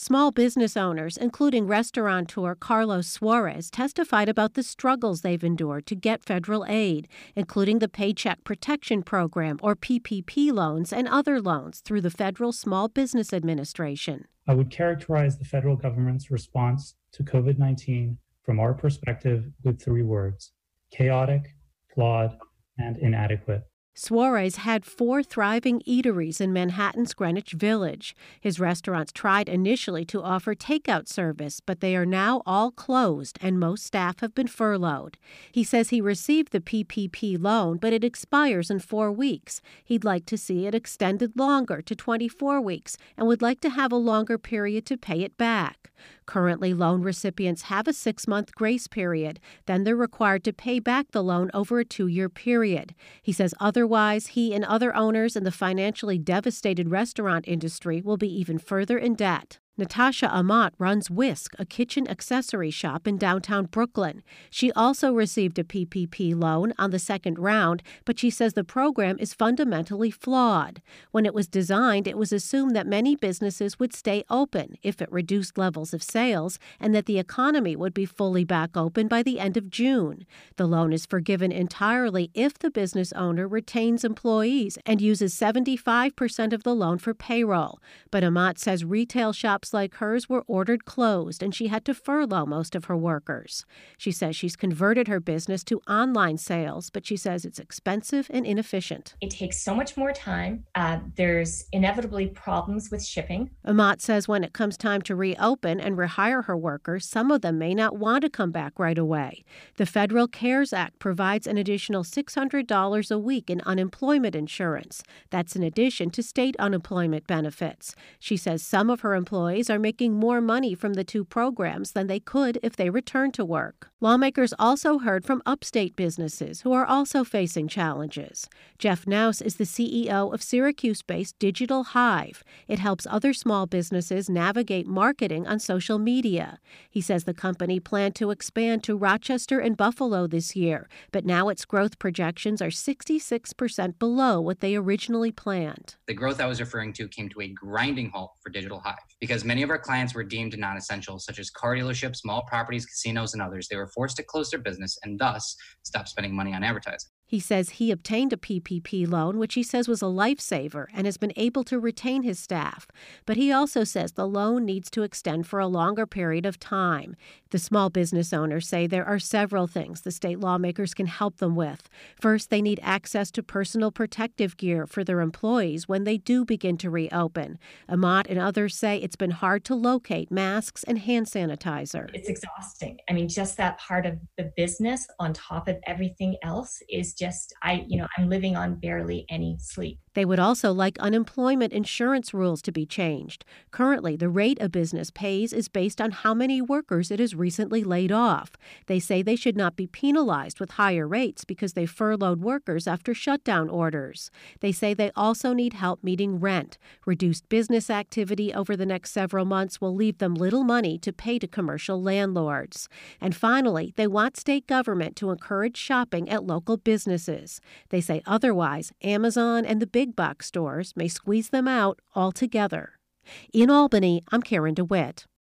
Small business owners, including restaurateur Carlos Suarez, testified about the struggles they've endured to get federal aid, including the Paycheck Protection Program, or PPP loans, and other loans through the Federal Small Business Administration. I would characterize the federal government's response to COVID-19 from our perspective with 3 words: chaotic, flawed, and inadequate. Suarez had 4 thriving eateries in Manhattan's Greenwich Village. His restaurants tried initially to offer takeout service, but they are now all closed and most staff have been furloughed. He says he received the PPP loan, but it expires in 4 weeks. He'd like to see it extended longer to 24 weeks and would like to have a longer period to pay it back. Currently, loan recipients have a 6-month grace period. Then they're required to pay back the loan over a 2-year period. He says otherwise, he and other owners in the financially devastated restaurant industry will be even further in debt. Natasha Amat runs Whisk, a kitchen accessory shop in downtown Brooklyn. She also received a PPP loan on the second round, but she says the program is fundamentally flawed. When it was designed, it was assumed that many businesses would stay open if it reduced levels of sales and that the economy would be fully back open by the end of June. The loan is forgiven entirely if the business owner retains employees and uses 75% of the loan for payroll. But Amat says retail shops like hers were ordered closed and she had to furlough most of her workers. She says she's converted her business to online sales, but she says it's expensive and inefficient. It takes so much more time. There's inevitably problems with shipping. Amat says when it comes time to reopen and rehire her workers, some of them may not want to come back right away. The Federal CARES Act provides an additional $600 a week in unemployment insurance. That's in addition to state unemployment benefits. She says some of her employees are making more money from the 2 programs than they could if they returned to work. Lawmakers also heard from upstate businesses who are also facing challenges. Jeff Naus is the CEO of Syracuse-based Digital Hive. It helps other small businesses navigate marketing on social media. He says the company planned to expand to Rochester and Buffalo this year, but now its growth projections are 66% below what they originally planned. The growth I was referring to came to a grinding halt for Digital Hive because many of our clients were deemed non-essential, such as car dealerships, mall properties, casinos, and others. They were forced to close their business and thus stop spending money on advertising. He says he obtained a PPP loan, which he says was a lifesaver, and has been able to retain his staff. But he also says the loan needs to extend for a longer period of time. The small business owners say there are several things the state lawmakers can help them with. First, they need access to personal protective gear for their employees when they do begin to reopen. Amat and others say it's been hard to locate masks and hand sanitizer. It's exhausting. I mean, just that part of the business on top of everything else is just, I'm living on barely any sleep. They would also like unemployment insurance rules to be changed. Currently, the rate a business pays is based on how many workers it has recently laid off. They say they should not be penalized with higher rates because they furloughed workers after shutdown orders. They say they also need help meeting rent. Reduced business activity over the next several months will leave them little money to pay to commercial landlords. And finally, they want state government to encourage shopping at local businesses. They say otherwise, Amazon and the big box stores may squeeze them out altogether. In Albany, I'm Karen DeWitt.